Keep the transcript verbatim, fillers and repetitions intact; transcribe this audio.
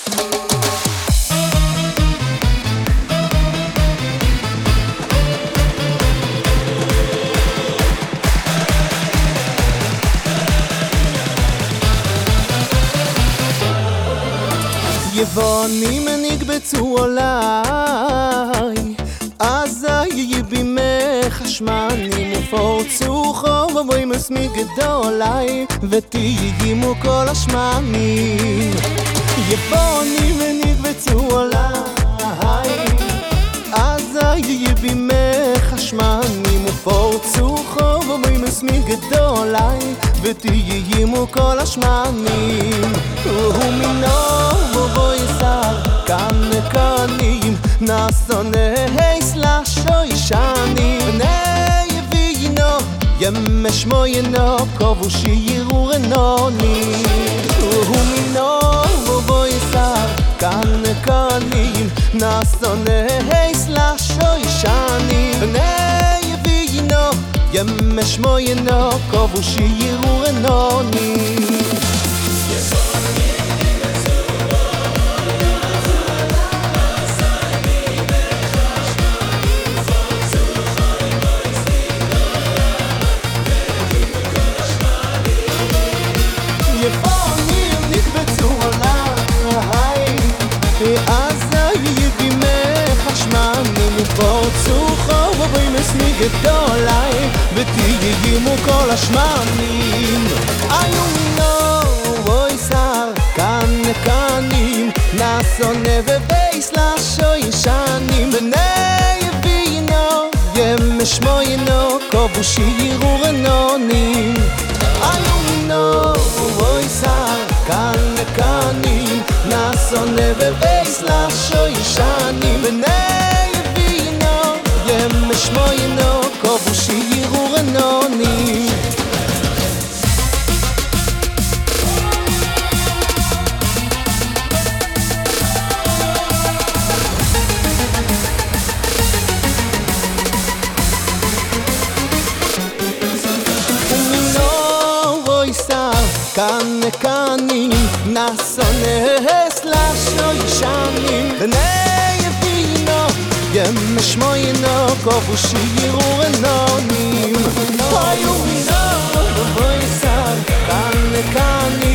יבונים נקבצו עליי, אזי יבימך השמנים ופורצו חוב ובוימוס מגדולי ותהיימו כל השמנים. יבונים נקבצו עליי, אזי יבימך השמנים ופורצו חוב ובוימוס מגדולי ותהיימו כל השמנים. ומינו בו יסר כאן קנים נסונה סלשו ישנים בני יבינו ימש מוינו כובו שירו רנוני. ומינו בו יסר כאן קנים נסונה סלשו ישנים בני יבינו ימש מוינו כובו שירו רנוני. פורצו חוב ובוימוס מגדולי ותהיימו כל השמנים. היו מינו בויסר כאן קנים נסונה ובייס לשו ישנים בני יבינו ימש מוינו כובו שירו רנונים. היו מינו בויסר כאן קנים נסונה ובייס לשו ישנים בני ימש מוינו כובו שירו רנונים. ומינו בויסר כאן קנים נסונה סלשו ישנים בני ימש מוינו כובו שירו רנונים. היו מינו בויסר כאן קנים